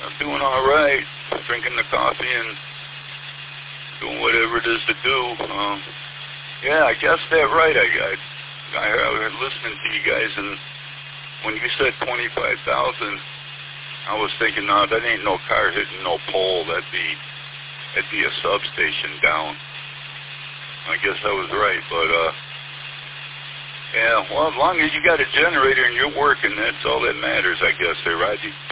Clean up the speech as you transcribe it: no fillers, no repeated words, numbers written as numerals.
I'm doing all right. Drinking the coffee and doing whatever it is to do. Yeah, I guess that right. I was listening to you guys, and when you said 25,000, I was thinking, no, that ain't no car hitting no pole. That'd be a substation down. I guess I was right, but yeah. Well, as long as you got a generator and you're working, that's all that matters, I guess. There, right?